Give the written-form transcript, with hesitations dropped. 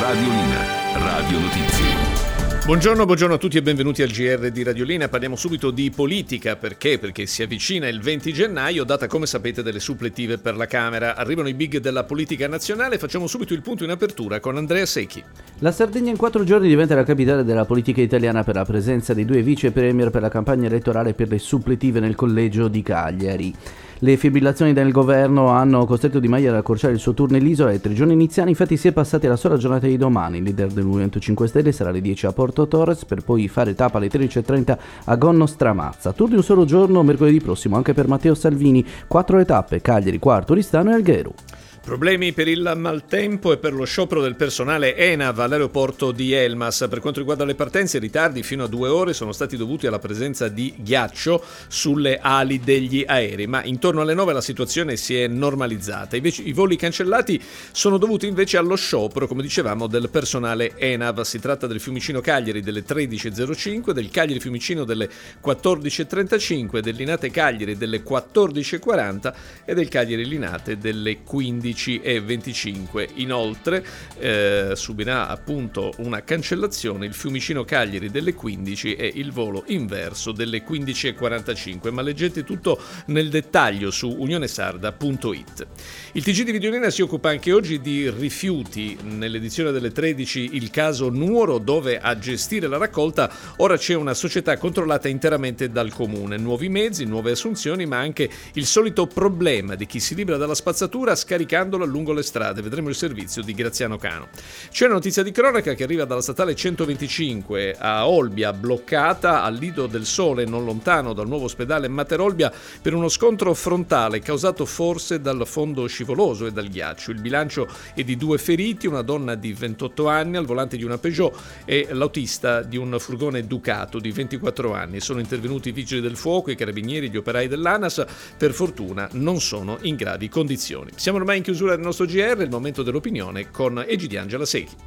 Radiolina, Radio Notizie. Buongiorno a tutti e benvenuti al GR di Radiolina. Parliamo subito di politica. Perché si avvicina il 20 gennaio, data come sapete delle suppletive per la Camera. Arrivano i big della politica nazionale. Facciamo subito il punto in apertura con Andrea Secchi. La Sardegna in 4 giorni diventa la capitale della politica italiana per la presenza dei 2 vice premier per la campagna elettorale per le suppletive nel collegio di Cagliari. Le fibrillazioni del governo hanno costretto Di Maio ad accorciare il suo tour nell'isola e 3 giorni iniziali infatti si è passati alla sola giornata di domani. Il leader del Movimento 5 Stelle sarà alle 10 a Porto Torres per poi fare tappa alle 13.30 a Gonno Stramazza. Tour di un solo giorno mercoledì prossimo anche per Matteo Salvini, 4 tappe: Cagliari, Quarto, Oristano e Alghero. Problemi per il maltempo e per lo sciopero del personale ENAV all'aeroporto di Elmas. Per quanto riguarda le partenze, i ritardi fino a 2 ore sono stati dovuti alla presenza di ghiaccio sulle ali degli aerei, ma intorno alle 9 la situazione si è normalizzata. I voli cancellati sono dovuti invece allo sciopero, come dicevamo, del personale ENAV. Si tratta del Fiumicino Cagliari delle 13.05, del Cagliari Fiumicino delle 14.35, del Linate Cagliari delle 14.40 e del Cagliari Linate delle 15.25. Inoltre subirà appunto una cancellazione il Fiumicino Cagliari delle 15 e il volo inverso delle 15.45, ma leggete tutto nel dettaglio su unionesarda.it. Il TG di Radiolina si occupa anche oggi di rifiuti. Nell'edizione delle 13 il caso Nuoro, dove a gestire la raccolta ora c'è una società controllata interamente dal comune. Nuovi mezzi, nuove assunzioni, ma anche il solito problema di chi si libera dalla spazzatura scaricandola lungo le strade. Vedremo il servizio di Graziano Cano. C'è una notizia di cronaca che arriva dalla statale 125 a Olbia, bloccata al Lido del Sole, non lontano dal nuovo ospedale Mater Olbia, per uno scontro frontale causato forse dal fondo scivoloso e dal ghiaccio. Il bilancio è di 2 feriti, una donna di 28 anni al volante di una Peugeot e l'autista di un furgone Ducato di 24 anni. Sono intervenuti i vigili del fuoco, i carabinieri, gli operai dell'ANAS. Per fortuna non sono in gravi condizioni. Siamo ormai in chiusura del nostro GR, il momento dell'opinione con Egidiangela Secchi.